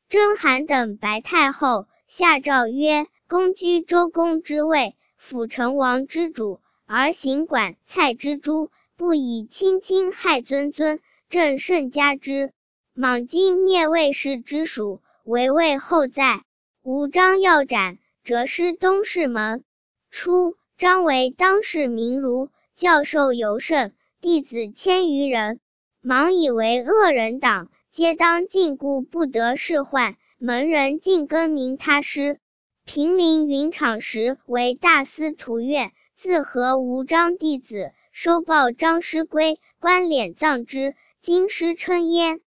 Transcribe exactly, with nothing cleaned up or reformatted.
甄邯等白太后，下诏曰：公居周公之位，辅成王之主，而行管蔡之诛，不以亲亲害尊尊，朕甚加之。莽今灭魏氏之属，为魏后在。吾张要斩，折师东市门。初，张为当世名儒，教授尤甚，弟子千余人。莽以为恶人党，皆当禁锢，不得仕宦，门人尽更名他师。平陵云场时，为大司徒院，自和吴张弟子，收报张师归，官敛葬之，今师称焉。